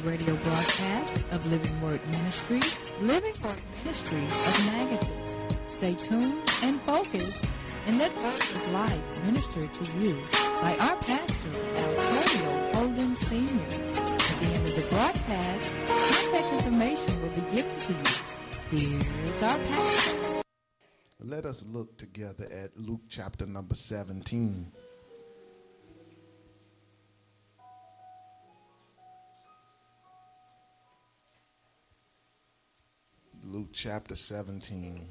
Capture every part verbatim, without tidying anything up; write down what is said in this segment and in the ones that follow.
radio broadcast of Living Word Ministries, Living Word Ministries of Magadan. Stay tuned and focused, and let words of life minister to you by our pastor, Antonio Holden Senior At the end of the broadcast, contact information will be given to you. Here's our pastor. Let us look together at Luke chapter number seventeen. Luke chapter seventeen.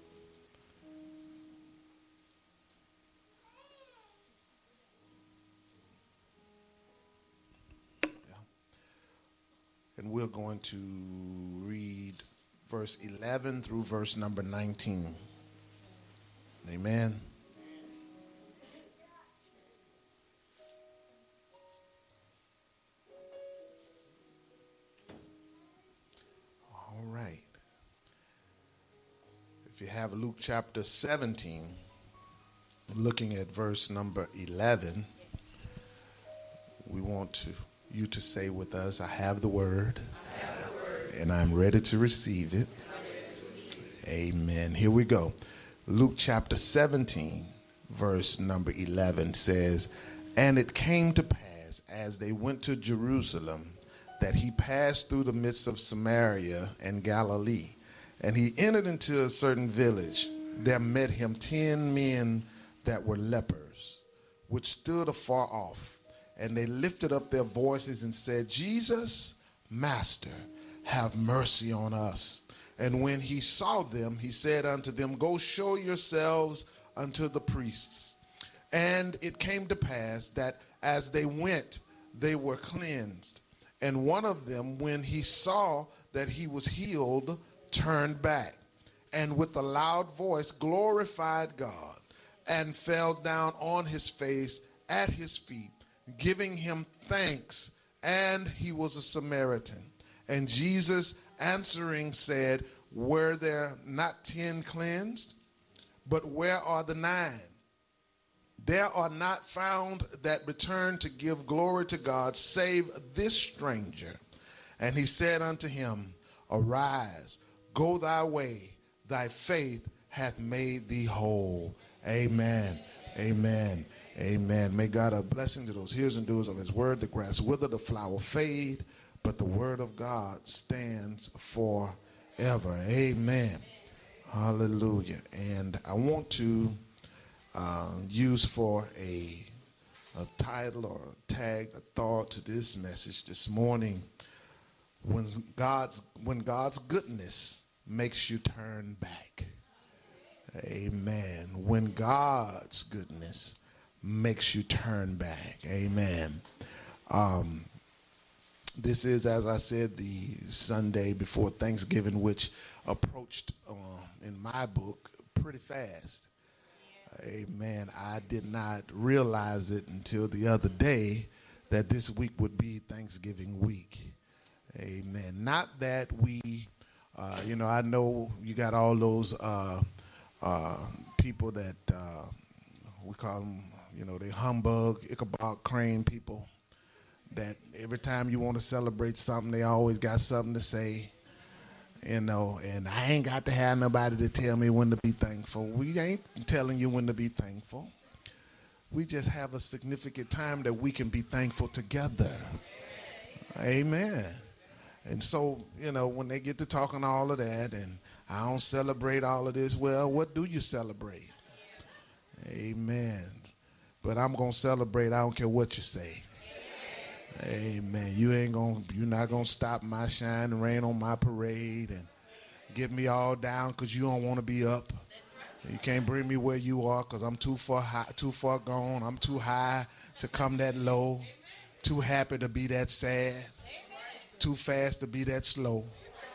Yeah. And we're going to read verse eleven through verse number nineteen. Amen. All right. If you have Luke chapter seventeen, looking at verse number eleven, we want to, you to say with us, I have the word, I have the word. And I'm ready to receive it. Amen. Here we go. Luke chapter seventeen, verse number eleven says, and it came to pass as they went to Jerusalem that he passed through the midst of Samaria and Galilee. And he entered into a certain village. There met him ten men that were lepers, which stood afar off. And they lifted up their voices and said, Jesus, Master, have mercy on us. And when he saw them, he said unto them, go show yourselves unto the priests. And it came to pass that as they went, they were cleansed. And one of them, when he saw that he was healed, turned back, and with a loud voice glorified God, and fell down on his face at his feet, giving him thanks. And he was a Samaritan. And Jesus answering said, were there not ten cleansed? But where are the nine? There are not found that return to give glory to God, save this stranger. And he said unto him, arise, go thy way, thy faith hath made thee whole. Amen. Amen. Amen. May God have blessing to those hearers and doers of his word. The grass wither, the flower fade, but the word of God stands forever. Amen. Hallelujah. And I want to uh, use for a, a title or a tag, a thought to this message this morning. When God's, when God's goodness makes you turn back. Amen. When God's goodness makes you turn back. Amen. Um, This is, as I said, the Sunday before Thanksgiving, which approached uh, in my book pretty fast. Amen. I did not realize it until the other day that this week would be Thanksgiving week. Amen. Not that we, uh, you know, I know you got all those uh, uh, people that uh, we call them, you know, they humbug, Ichabod Crane people. That every time you want to celebrate something, they always got something to say, you know, and I ain't got to have nobody to tell me when to be thankful. We ain't telling you when to be thankful. We just have a significant time that we can be thankful together. Amen. And so, you know, when they get to talking all of that and I don't celebrate all of this, well, what do you celebrate? Amen. But I'm going to celebrate. I don't care what you say. Amen. You ain't gonna, you're not gonna stop my shine and rain on my parade and get me all down because you don't want to be up. You can't bring me where you are because I'm too far high, too far gone. I'm too high to come that low. Too happy to be that sad. Too fast to be that slow.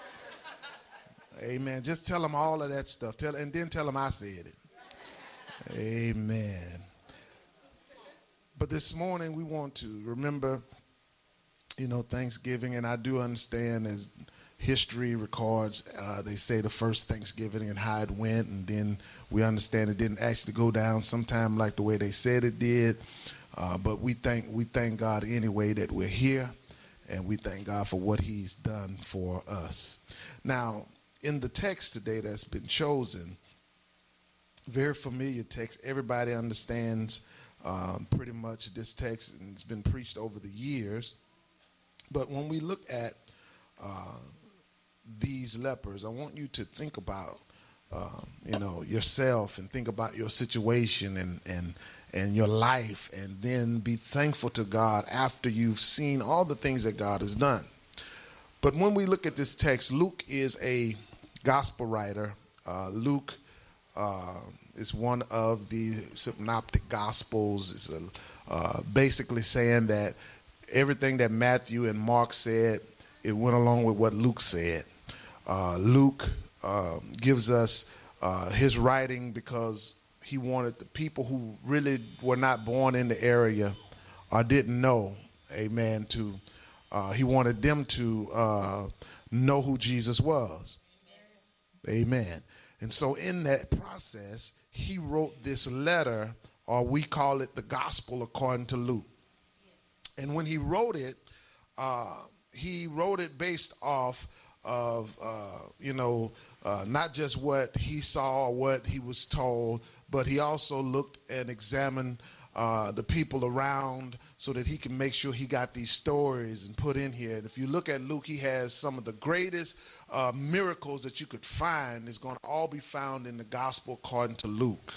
Amen. Just tell them all of that stuff. Tell, and then tell them I said it. Amen. But this morning we want to remember, you know, Thanksgiving, and I do understand as history records, uh, they say the first Thanksgiving and how it went, and then we understand it didn't actually go down sometime like the way they said it did. Uh, but we thank we thank God anyway that we're here, And we thank God for what he's done for us. Now, in the text today that's been chosen, very familiar text. Everybody understands um, pretty much this text, and it's been preached over the years. But when we look at uh, these lepers, I want you to think about, uh, you know, yourself and think about your situation and, and, and your life, and then be thankful to God after you've seen all the things that God has done. But when we look at this text, Luke is a gospel writer. Uh, Luke uh, is one of the synoptic gospels. It's a, uh, basically saying that everything that Matthew and Mark said, it went along with what Luke said. Uh, Luke uh, gives us uh, his writing because he wanted the people who really were not born in the area or didn't know, amen, to uh, he wanted them to uh, know who Jesus was. Amen. Amen. And so in that process, he wrote this letter, or we call it the gospel according to Luke. And when he wrote it, uh, he wrote it based off of, uh, you know, uh, not just what he saw or what he was told, but he also looked and examined uh, the people around so that he can make sure he got these stories and put in here. And if you look at Luke, he has some of the greatest uh, miracles that you could find. Is going to all be found in the gospel according to Luke.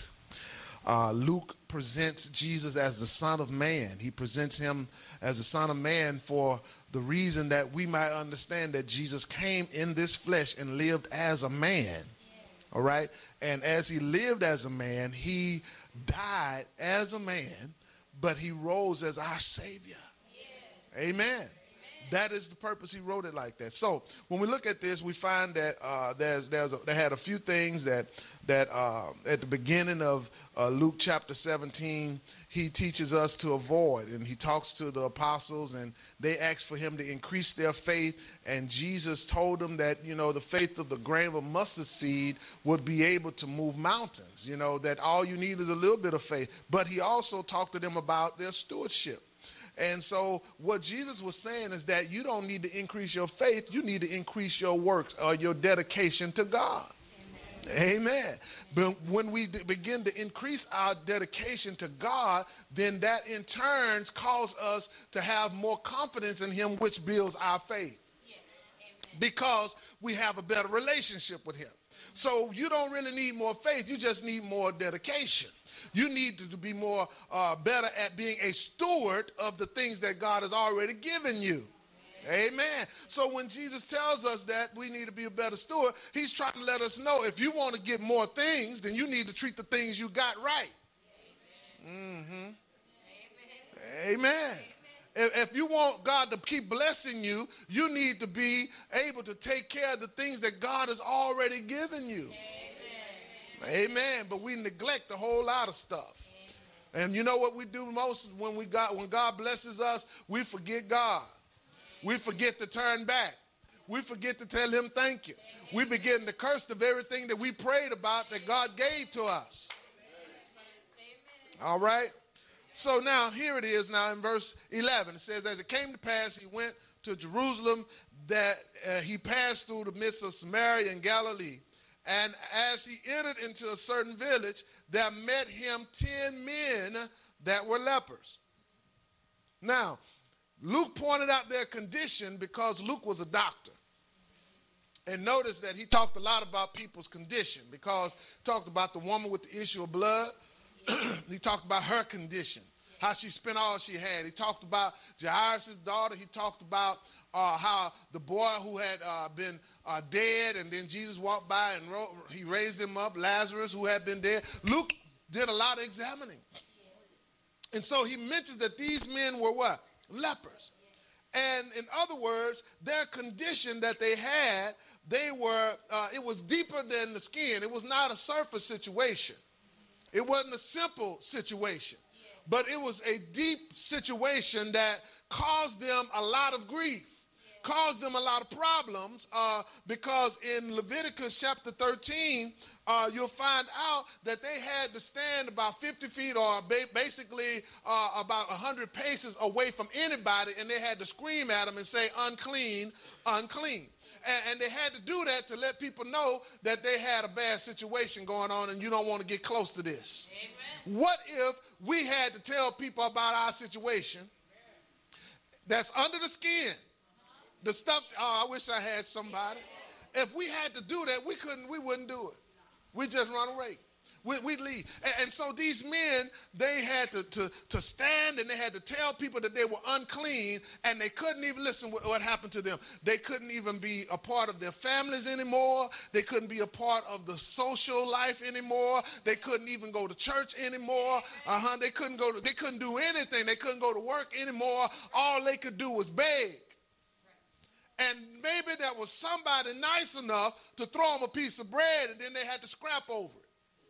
Uh, Luke presents Jesus as the Son of Man. He presents him as the Son of Man for the reason that we might understand that Jesus came in this flesh and lived as a man. All right. And as he lived as a man, he died as a man, but he rose as our Savior. Amen. Amen. That is the purpose he wrote it like that. So when we look at this, we find that uh, there's there's a, they had a few things that that uh, at the beginning of uh, Luke chapter seventeen, he teaches us to avoid, and he talks to the apostles, and they ask for him to increase their faith, and Jesus told them that, you know, the faith of the grain of a mustard seed would be able to move mountains. You know, that all you need is a little bit of faith. But he also talked to them about their stewardship. And so what Jesus was saying is that you don't need to increase your faith. You need to increase your works or your dedication to God. Amen. Amen. But when we begin to increase our dedication to God, then that in turn causes us to have more confidence in him, which builds our faith. Yeah. Because we have a better relationship with him. So you don't really need more faith. You just need more dedication. You need to be more uh, better at being a steward of the things that God has already given you. Amen. Amen. So when Jesus tells us that we need to be a better steward, he's trying to let us know if you want to get more things, then you need to treat the things you got right. Amen. Mm-hmm. Amen. Amen. If, if you want God to keep blessing you, you need to be able to take care of the things that God has already given you. Amen. Amen. But we neglect a whole lot of stuff. Amen. And you know what we do most when we got when God blesses us? We forget God. Amen. We forget to turn back. We forget to tell him thank you. Amen. We begin to curse the very thing that we prayed about that God gave to us. Amen. All right. So now here it is now in verse eleven. It says, as it came to pass, he went to Jerusalem, that uh, he passed through the midst of Samaria and Galilee. And as he entered into a certain village, there met him ten men that were lepers. Now, Luke pointed out their condition because Luke was a doctor. And notice that he talked a lot about people's condition, because he talked about the woman with the issue of blood. He talked about her condition, how she spent all she had. He talked about Jairus' daughter. He talked about uh, how the boy who had uh, been uh, dead, and then Jesus walked by and wrote, he raised him up, Lazarus, who had been dead. Luke did a lot of examining. And so he mentions that these men were what? Lepers. And in other words, their condition that they had, they were, uh, it was deeper than the skin. It was not a surface situation. It wasn't a simple situation, but it was a deep situation that caused them a lot of grief. caused them a lot of problems uh, because in Leviticus chapter thirteen, uh, you'll find out that they had to stand about fifty feet or ba- basically uh, about one hundred paces away from anybody, and they had to scream at them and say, unclean, unclean. And, and they had to do that to let people know that they had a bad situation going on and you don't want to get close to this. Amen. What if we had to tell people about our situation that's under the skin? The stuff, oh, I wish I had somebody. If we had to do that, we couldn't, we wouldn't do it. We'd just run away. We, we'd leave. And, and so these men, they had to, to, to stand and they had to tell people that they were unclean, and they couldn't even listen what, what happened to them. They couldn't even be a part of their families anymore. They couldn't be a part of the social life anymore. They couldn't even go to church anymore. Uh-huh. They couldn't go to, they couldn't do anything. They couldn't go to work anymore. All they could do was beg. And maybe there was somebody nice enough to throw them a piece of bread, and then they had to scrap over it.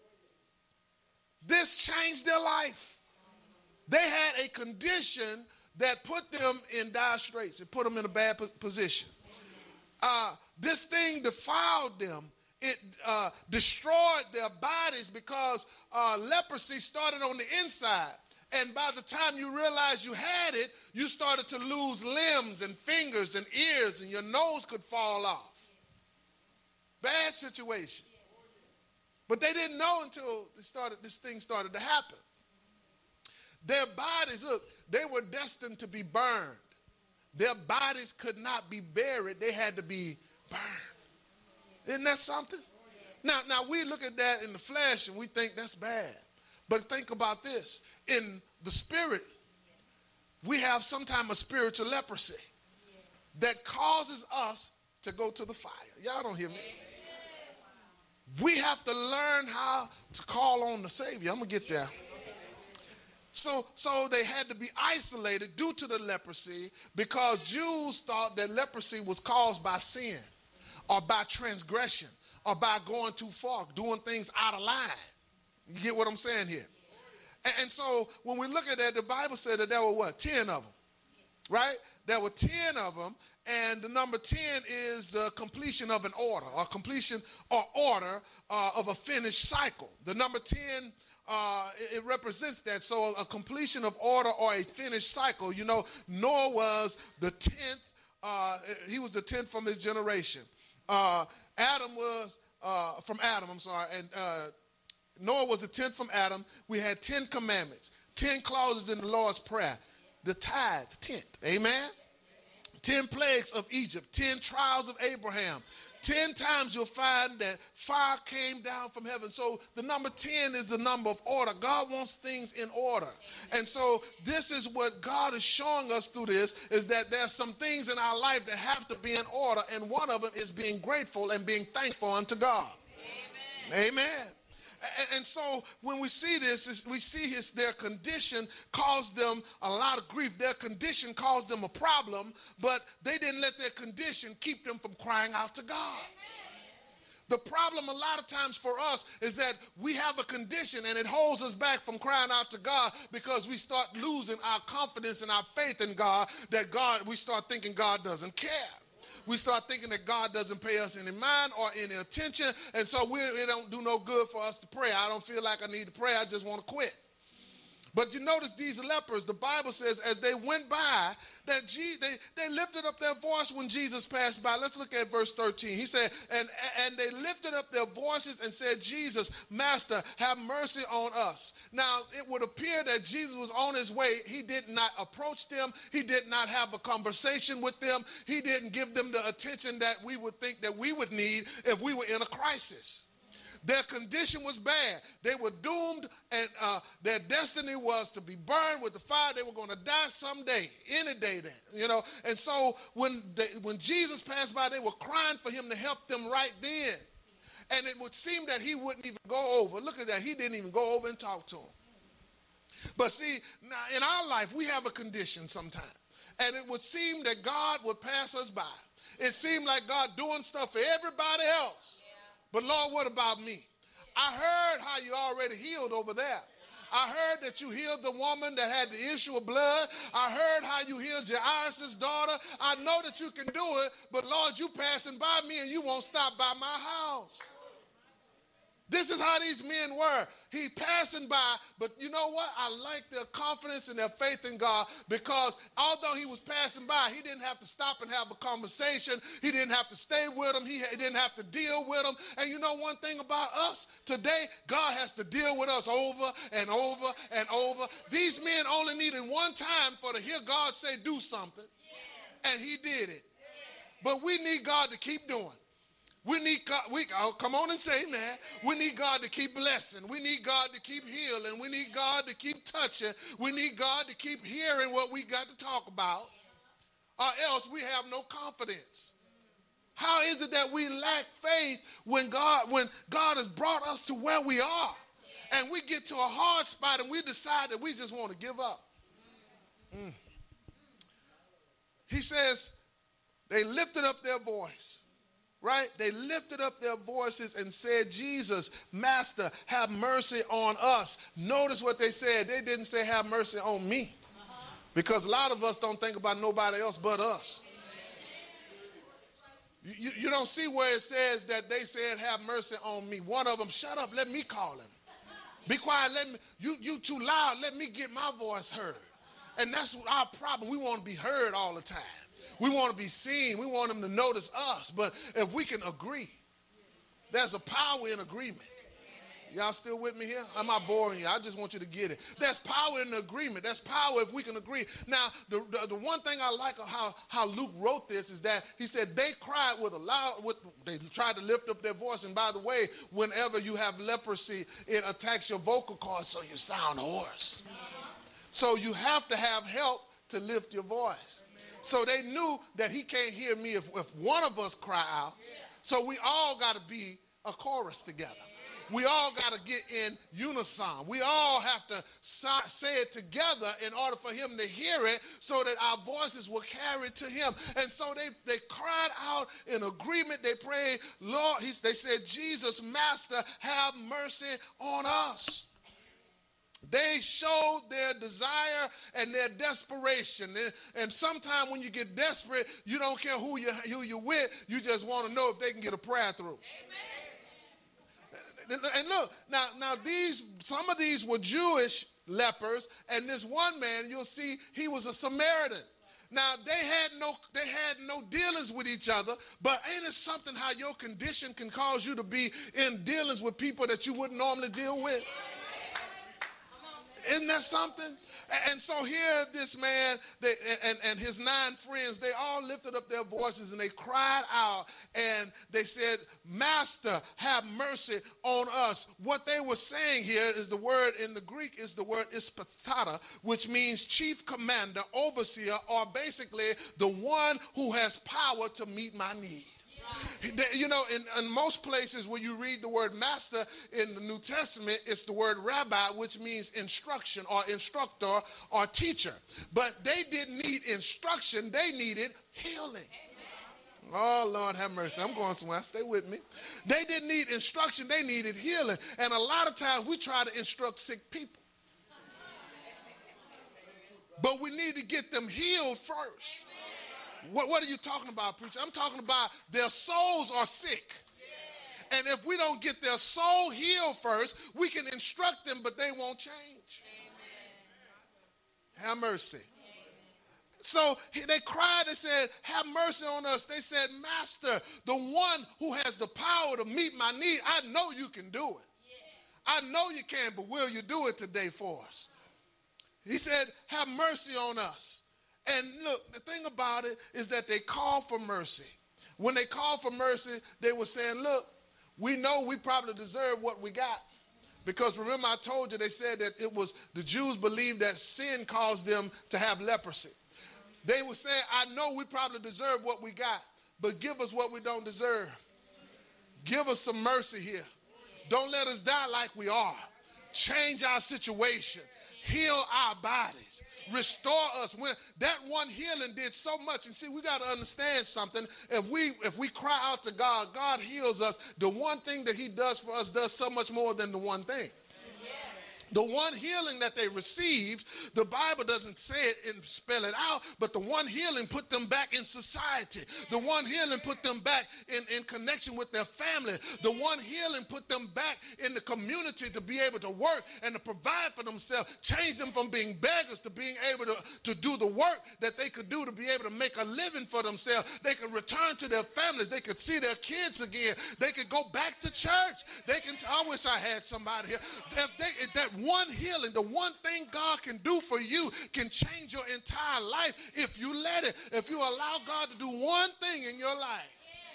This changed their life. They had a condition that put them in dire straits. It put them in a bad position. Uh, this thing defiled them. It uh, destroyed their bodies because uh, leprosy started on the inside. And by the time you realized you had it, you started to lose limbs and fingers and ears, and your nose could fall off. Bad situation. But they didn't know until they started, this thing started to happen. Their bodies, look, they were destined to be burned. Their bodies could not be buried. They had to be burned. Isn't that something? Now, now we look at that in the flesh and we think that's bad. But think about this. In the spirit, we have sometimes a spiritual leprosy that causes us to go to the fire. Y'all don't hear me? We have to learn how to call on the Savior. I'm going to get there. So, so they had to be isolated due to the leprosy because Jews thought that leprosy was caused by sin or by transgression or by going too far, doing things out of line. You get what I'm saying here? And, and so when we look at that, the Bible said that there were what? ten of them, right? There were ten of them. And the number ten is the completion of an order, or completion or order uh, of a finished cycle. The number ten, uh, it, it represents that. So a completion of order or a finished cycle. You know, Noah was the tenth. Uh, he was the tenth from his generation. Uh, Adam was uh, from Adam, I'm sorry. And uh, Noah was the tenth from Adam. We had ten commandments, ten clauses in the Lord's Prayer. The tithe, tenth. Amen? Ten plagues of Egypt, ten trials of Abraham. Ten times you'll find that fire came down from heaven. So the number ten is the number of order. God wants things in order. And so this is what God is showing us through this, is that there's some things in our life that have to be in order. And one of them is being grateful and being thankful unto God. Amen. Amen. And so when we see this, we see his, their condition caused them a lot of grief. Their condition caused them a problem, but they didn't let their condition keep them from crying out to God. The problem a lot of times for us is that we have a condition and it holds us back from crying out to God because we start losing our confidence and our faith in God, that God, we start thinking God doesn't care. We start thinking that God doesn't pay us any mind or any attention, and so we, it don't do no good for us to pray. I don't feel like I need to pray. I just want to quit. But you notice these lepers, the Bible says, as they went by, that Je- they, they lifted up their voice when Jesus passed by. Let's look at verse thirteen. He said, and, and they lifted up their voices and said, Jesus, Master, have mercy on us. Now, it would appear that Jesus was on his way. He did not approach them. He did not have a conversation with them. He didn't give them the attention that we would think that we would need if we were in a crisis. Their condition was bad. They were doomed, and uh, their destiny was to be burned with the fire. They were going to die someday, any day then, you know. And so when they, when Jesus passed by, they were crying for him to help them right then. And it would seem that he wouldn't even go over. Look at that. He didn't even go over and talk to them. But see, now in our life, we have a condition sometimes. And it would seem that God would pass us by. It seemed like God doing stuff for everybody else. But Lord, what about me? I heard how you already healed over there. I heard that you healed the woman that had the issue of blood. I heard how you healed Jairus' daughter. I know that you can do it, but Lord, you passing by me and you won't stop by my house. This is how these men were. He passing by, but you know what? I like their confidence and their faith in God, because although he was passing by, he didn't have to stop and have a conversation. He didn't have to stay with them. He didn't have to deal with them. And you know one thing about us today, God has to deal with us over and over and over. These men only needed one time for to hear God say do something, and he did it. But we need God to keep doing. We need God, we, oh, come on and say, man, we need God to keep blessing. We need God to keep healing. We need God to keep touching. We need God to keep hearing what we got to talk about, or else we have no confidence. How is it that we lack faith when God, when God has brought us to where we are, and we get to a hard spot and we decide that we just want to give up? Mm. He says they lifted up their voice. Right? They lifted up their voices and said, Jesus, Master, have mercy on us. Notice what they said. They didn't say, have mercy on me. Because a lot of us don't think about nobody else but us. You, you, you don't see where it says that they said, have mercy on me. One of them, shut up, let me call him. Be quiet, let me, you, you too loud, let me get my voice heard. And that's our problem. We want to be heard all the time. We want to be seen. We want them to notice us. But if we can agree, there's a power in agreement. Y'all still with me here? I'm not boring you. I just want you to get it. There's power in the agreement. There's power if we can agree. Now, the, the, the one thing I like of how, how Luke wrote this is that he said they cried with a loud, with, they tried to lift up their voice. And by the way, whenever you have leprosy, it attacks your vocal cords so you sound hoarse. So you have to have help to lift your voice. So they knew that he can't hear me if, if one of us cry out. So we all got to be a chorus together. We all got to get in unison. We all have to say it together in order for him to hear it, so that our voices will carry to him. And so they, they cried out in agreement. They prayed, Lord, he, they said, Jesus, Master, have mercy on us. They showed their desire and their desperation. And, and sometimes when you get desperate, you don't care who, you, who you're with. You just want to know if they can get a prayer through. Amen. And look, now, now these, some of these were Jewish lepers, and this one man, you'll see, he was a Samaritan. Now, they had no they had no dealings with each other, but ain't it something how your condition can cause you to be in dealings with people that you wouldn't normally deal with? Isn't that something? And so here this man they, and, and his nine friends, they all lifted up their voices and they cried out and they said, Master, have mercy on us. What they were saying here is the word in the Greek is the word ispatata, which means chief commander, overseer, or basically the one who has power to meet my need. You know, in, in most places where you read the word master in the New Testament, it's the word rabbi, which means instruction or instructor or teacher. But they didn't need instruction, they needed healing. Oh, Lord have mercy. I'm going somewhere. Stay with me. They didn't need instruction, they needed healing. And a lot of times we try to instruct sick people. But we need to get them healed first. What, what are you talking about, preacher? I'm talking about their souls are sick. Yeah. And if we don't get their soul healed first, we can instruct them, but they won't change. Amen. Have mercy. Amen. So they cried and said, have mercy on us. They said, Master, the one who has the power to meet my need, I know you can do it. Yeah. I know you can, but will you do it today for us? He said, have mercy on us. And look, the thing about it is that they called for mercy. When they called for mercy, they were saying, look, we know we probably deserve what we got. Because remember I told you, they said that it was, the Jews believed that sin caused them to have leprosy. They were saying, I know we probably deserve what we got, but give us what we don't deserve. Give us some mercy here. Don't let us die like we are. Change our situation. Heal our bodies. Restore us. When that one healing did so much. And see, we got to understand something. If we if we cry out to God, God heals us. The one thing that he does for us does so much more than the one thing. The one healing that they received, the Bible doesn't say it and spell it out, but the one healing put them back in society. The one healing put them back in, in connection with their family. The one healing put them back in the community to be able to work and to provide for themselves, change them from being beggars to being able to, to do the work that they could do to be able to make a living for themselves. They could return to their families. They could see their kids again. They could go back to church. They can, I wish I had somebody here. If they, if that one healing, the one thing God can do for you can change your entire life if you let it. If you allow God to do one thing in your life,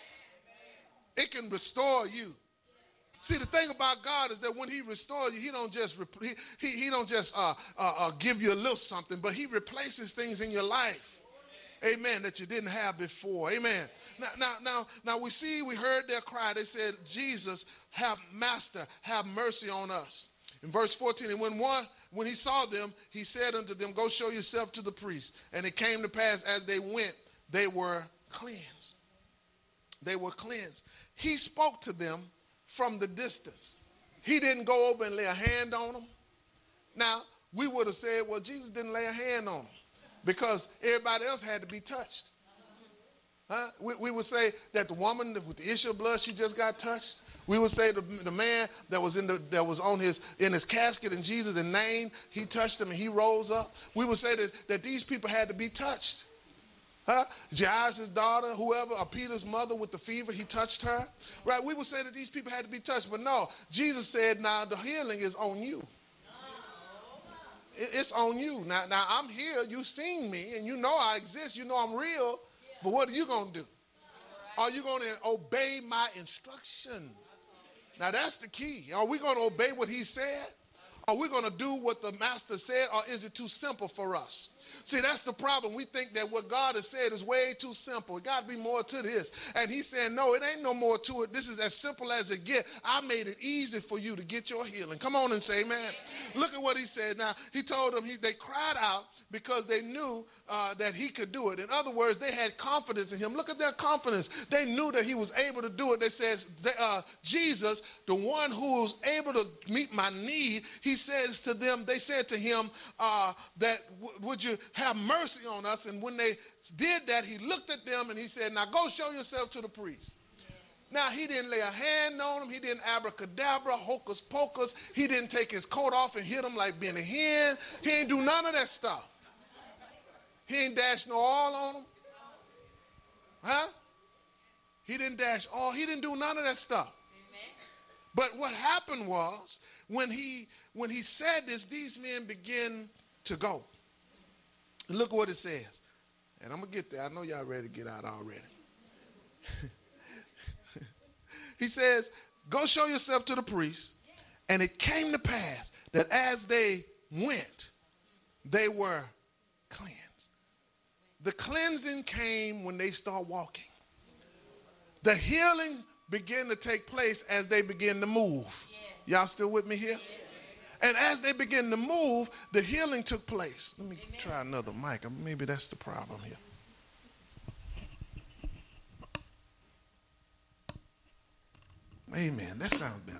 it can restore you. See, the thing about God is that when he restores you, he don't just he, he, he don't just uh, uh, uh, give you a little something, but he replaces things in your life. Amen, that you didn't have before. Amen. Now, now, now, now we see, we heard their cry. They said, Jesus, have master, have mercy on us. In verse fourteen, and when one, when he saw them, he said unto them, go show yourself to the priest. And it came to pass as they went, they were cleansed. They were cleansed. He spoke to them from the distance. He didn't go over and lay a hand on them. Now, we would have said, well, Jesus didn't lay a hand on them because everybody else had to be touched. Huh? We, we would say that the woman with the issue of blood, she just got touched. We would say the, the man that was in the that was on his in his casket in Jesus in Nain, he touched him and he rose up. We would say that, that these people had to be touched. Huh? Jairus' daughter, whoever, or Peter's mother with the fever, he touched her. Right? We would say that these people had to be touched. But no, Jesus said, now the healing is on you. It, it's on you. Now, now I'm here, you've seen me, and you know I exist, you know I'm real, but what are you going to do? Are you going to obey my instruction? Now that's the key. Are we going to obey what he said? Are we going to do what the master said, or is it too simple for us? See, that's the problem. We think that what God has said is way too simple. It got to be more to this. And he's saying, no, it ain't no more to it. This is as simple as it gets. I made it easy for you to get your healing. Come on and say amen. Amen. Look at what he said. Now, he told them, he, they cried out because they knew uh, that he could do it. In other words, they had confidence in him. Look at their confidence. They knew that he was able to do it. They said, uh, Jesus, the one who was able to meet my need, he says to them, they said to him uh, that, would you have mercy on us? And when they did that, he looked at them and he said, now go show yourself to the priest. Now, he didn't lay a hand on him. He didn't abracadabra, hocus pocus. He didn't take his coat off and hit him like Benny Hinn. He ain't do none of that stuff. He ain't dash no oil on him. Huh? He didn't dash oil. He didn't do none of that stuff. But what happened was, when he, when he said this, these men began to go. And look what it says. And I'm going to get there. I know y'all ready to get out already. He says, go show yourself to the priest. And it came to pass that as they went, they were cleansed. The cleansing came when they start walking. The healing began to take place as they begin to move. Y'all still with me here? And as they begin to move, the healing took place. Let me Amen. Try another mic. Maybe that's the problem here. Amen. That sounds better.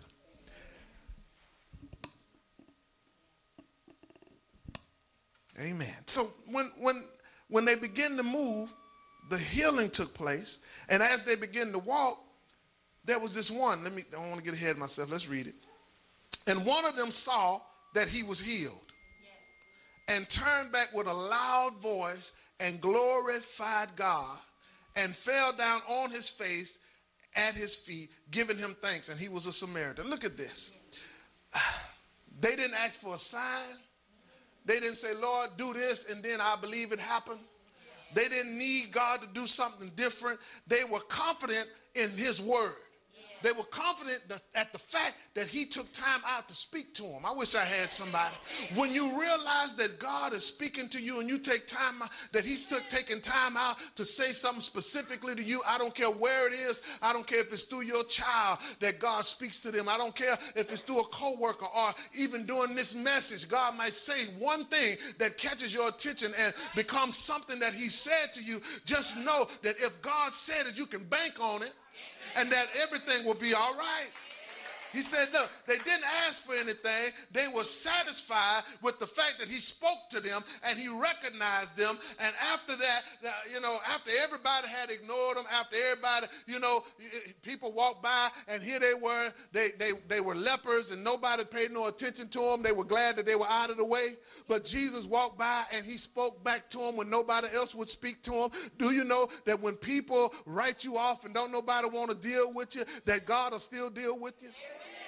Amen. So when when when they begin to move, the healing took place. And as they begin to walk, there was this one. Let me, I don't want to get ahead of myself. Let's read it. And one of them saw that he was healed, yes, and turned back with a loud voice and glorified God and fell down on his face at his feet, giving him thanks. And he was a Samaritan. Look at this. They didn't ask for a sign. They didn't say, Lord, do this, and then I believe it happened. They didn't need God to do something different. They were confident in his word. They were confident that, at the fact that he took time out to speak to them. I wish I had somebody. When you realize that God is speaking to you and you take time out, that he's took, taking time out to say something specifically to you, I don't care where it is. I don't care if it's through your child that God speaks to them. I don't care if it's through a coworker or even during this message. God might say one thing that catches your attention and becomes something that he said to you. Just know that if God said it, you can bank on it, and that everything will be all right. He said, look, they didn't ask for anything. They were satisfied with the fact that he spoke to them and he recognized them. And after that, you know, after everybody had ignored them, after everybody, you know, people walked by and here they were. They, they, they were lepers and nobody paid no attention to them. They were glad that they were out of the way. But Jesus walked by and he spoke back to them when nobody else would speak to them. Do you know that when people write you off and don't nobody want to deal with you, that God will still deal with you?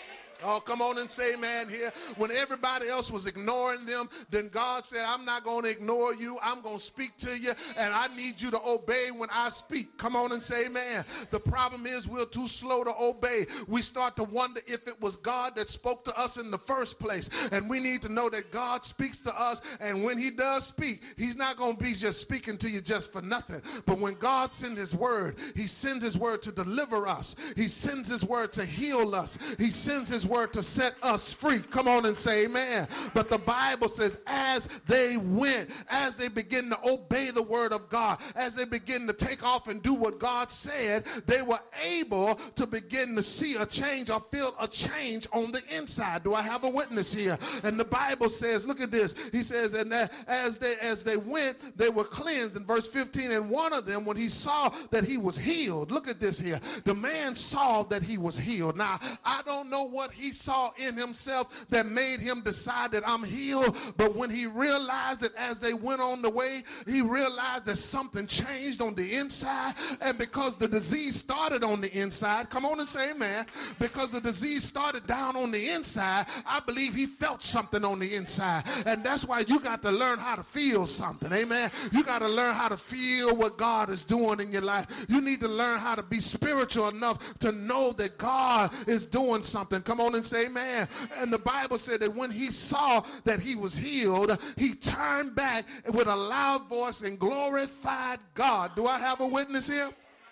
Oh, come on and say amen here. When everybody else was ignoring them, then God said, I'm not going to ignore you. I'm going to speak to you, and I need you to obey when I speak. Come on and say amen. The problem is we're too slow to obey. We start to wonder if it was God that spoke to us in the first place, and we need to know that God speaks to us, and when he does speak, he's not going to be just speaking to you just for nothing. But when God sends his word, he sends his word to deliver us. He sends his word to heal us. He sends his word to set us free. Come on and say amen. But the Bible says as they went, as they begin to obey the word of God, as they begin to take off and do what God said, they were able to begin to see a change or feel a change on the inside. Do I have a witness here? And the Bible says, look at this. He says, and that as they as they went, they were cleansed. In verse fifteen, and one of them, when he saw that he was healed, look at this here. The man saw that he was healed. Now, I don't know what he saw in himself that made him decide that I'm healed, but when he realized that as they went on the way, he realized that something changed on the inside. And because the disease started on the inside, come on and say amen, because the disease started down on the inside, I believe he felt something on the inside. And that's why you got to learn how to feel something. Amen. You got to learn how to feel what God is doing in your life. You need to learn how to be spiritual enough to know that God is doing something. Come on and say amen. And the Bible said that when he saw that he was healed, he turned back with a loud voice and glorified God. Do I have a witness here?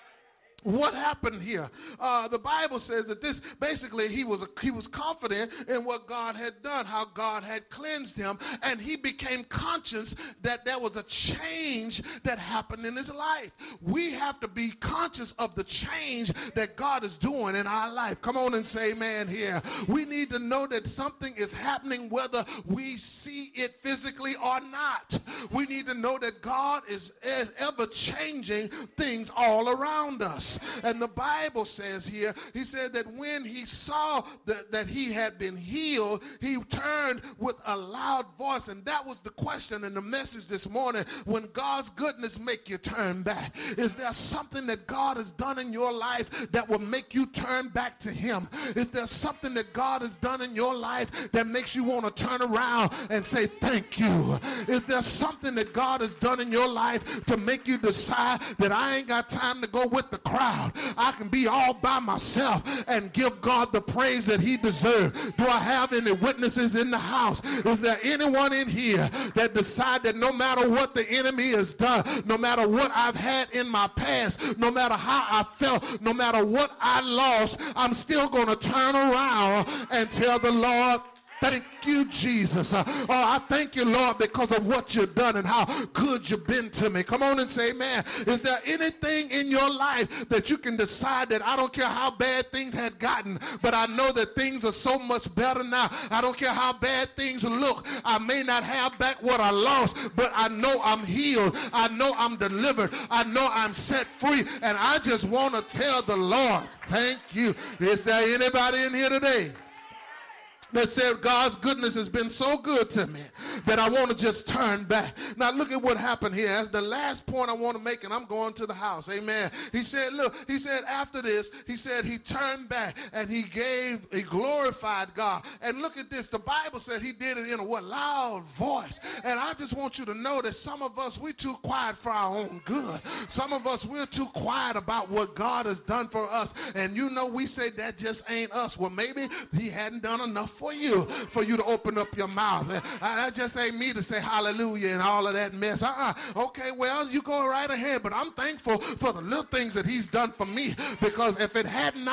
What happened here? Uh, the Bible says that this, basically, he was, he was confident in what God had done, how God had cleansed him, and he became conscious that there was a change that happened in his life. We have to be conscious of the change that God is doing in our life. Come on and say amen here. We need to know that something is happening whether we see it physically or not. We need to know that God is ever changing things all around us. And the Bible says here, he said that when he saw that, that he had been healed, he turned with a loud voice. And that was the question in the message this morning. When God's goodness make you turn back, is there something that God has done in your life that will make you turn back to him? Is there something that God has done in your life that makes you want to turn around and say thank you? Is there something that God has done in your life to make you decide that I ain't got time to go with the crowd? I can be all by myself and give God the praise that he deserves. Do I have any witnesses in the house? Is there anyone in here that decide that no matter what the enemy has done, no matter what I've had in my past, no matter how I felt, no matter what I lost, I'm still going to turn around and tell the Lord, thank you, Jesus. Uh, oh, I thank you, Lord, because of what you've done and how good you've been to me. Come on and say, man, is there anything in your life that you can decide that I don't care how bad things had gotten, but I know that things are so much better now. I don't care how bad things look. I may not have back what I lost, but I know I'm healed. I know I'm delivered. I know I'm set free. And I just want to tell the Lord, thank you. Is there anybody in here today that said God's goodness has been so good to me that I want to just turn back? Now look at what happened here. That's the last point I want to make, and I'm going to the house. Amen. He said, look, he said after this, he said he turned back and he gave, he glorified God. And look at this. The Bible said he did it in a what? Loud voice. And I just want you to know that some of us, we're too quiet for our own good. Some of us, we're too quiet about what God has done for us. And you know, we say that just ain't us. Well, maybe he hadn't done enough for you, for you to open up your mouth. Uh, that just ain't me to say hallelujah and all of that mess. Uh-uh. Okay, well, you go right ahead, but I'm thankful for the little things that he's done for me, because if it had not